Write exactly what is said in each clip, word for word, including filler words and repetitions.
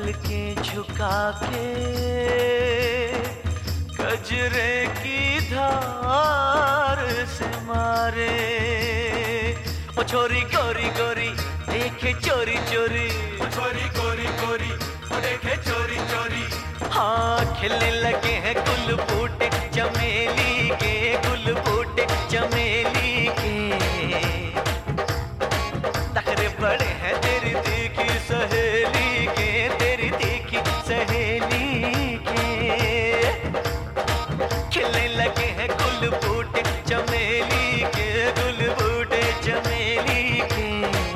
पलकें झुका के कजरे की धार से मारे। ओ छोरी गोरी गोरी देखे चोरी चोरी, ओ छोरी गोरी गोरी ओ देखे चोरी चोरी। हाँ खिलने लगे हैं गुल बूटे चमेली के, गुल बूटे चमेली के। नखरे बड़े हैं तेरी तीखी सहेली के, तेरी तीखी सहेली के। खिलने लगे हैं गुल बूटे चमेली के, गुल बूटे चमेली के।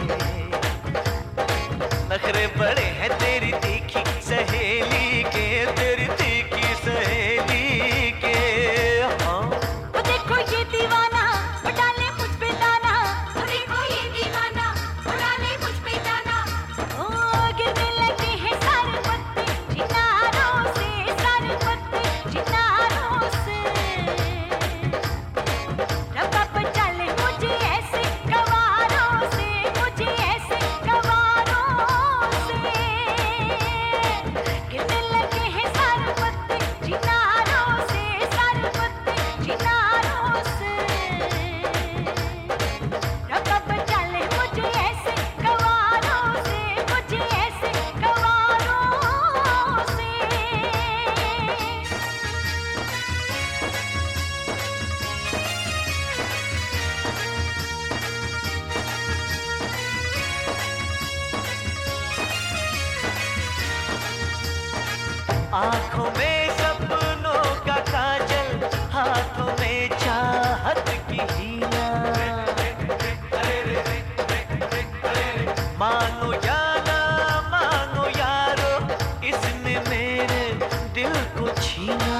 नखरे बड़े हैं तेरी तीखी सहेली के, तेरी तीखी सहेली के। हाँ वो देखो ये दीवाना वो डाले मुझ पे दाना, वो देखो ये दीवाना वो डाले मुझ पे दाना। ओ गिरने लगे हैं सारे पत्ते चिनारों से, सारे पत्ते चिनारों से। रब्बा पर डाले मुझे ऐसे गवारों से, मुझे ऐसे गवारों से। गिरने लगे हैं सारे पत्ते चिनारों से, सारे पत्ते चिनारों से। रब्बा पर डाले मुझे ऐसे गवारों से, मुझे ऐसे गवारों से। आँखों में सपनों का काजल, हाथों में चाहत की हीरा। मानो जाना मानो यारो, इसने मेरे दिल को छीना।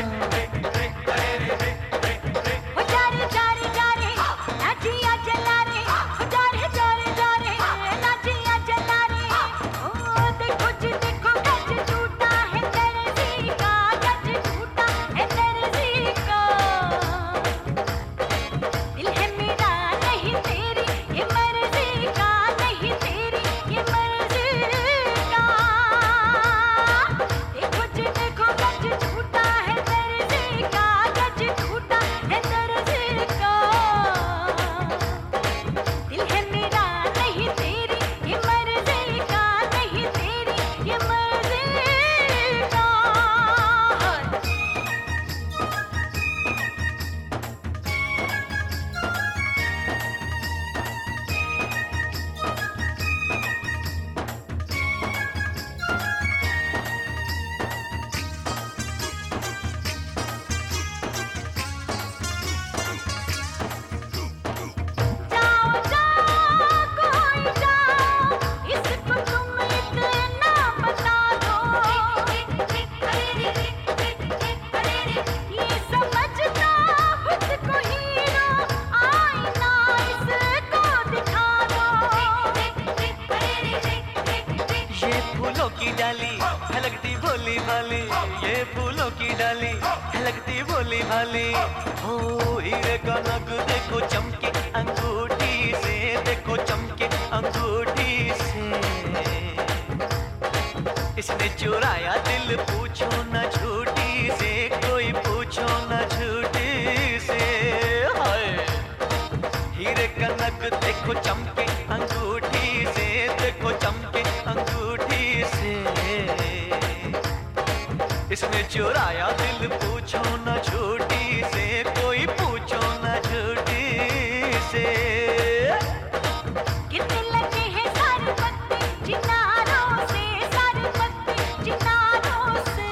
वो जा रे जा रे जा रे नाचिया जला रे, वो जा रे जा रे जा रे नाचिया जला रे। ओ देखो जी देखो गज टूटा है दर्जी का, गज टूटा है दर्जी का। दिल है मेरा नहीं तेरी ये मर्जी का, नहीं तेरी ये मर्जी का। देखो जी देखो गज टूटा है दर्जी का, गज टूटा है दर्जी का। दिल है मेरा नहीं तेरी ये मर्जी का, नहीं तेरी ये मर्जी का। जाओ जाओ कोई जाओ, इसको तुम इतना बता दो। ये समझता खुद को हीरो, आईना इसको दिखा दो। ये फूलों की डाली हलकती भोली भाली, ये फूलों की डाली हलकती भोली भाली। हो हीरे का नग देखो चमके अंगूठी से, देखो चमके अंगूठी से। इसने चुराया दिल पूछो न झूठी से, कोई पूछो न झूठी से। हाय हीरे का नग देखो चमके अंगूठी से, देखो चमके अंगूठी से। इसने चुराया दिल पूछो न झूठी से, कोई पूछो न झूठी से। गिरने लगे हैं सारे पत्ते चिनारों से, सारे पत्ते चिनारों से।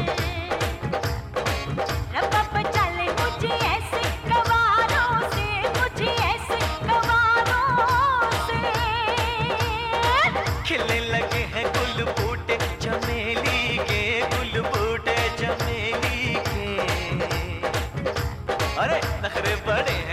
रब्बा पर डाले मुझे ऐसे गवारों से, मुझे ऐसे गवारों से। खिलने लगे हैं गुल बूटे चमेली के, गुल बूटे चमेली के। अरे नखरे बड़े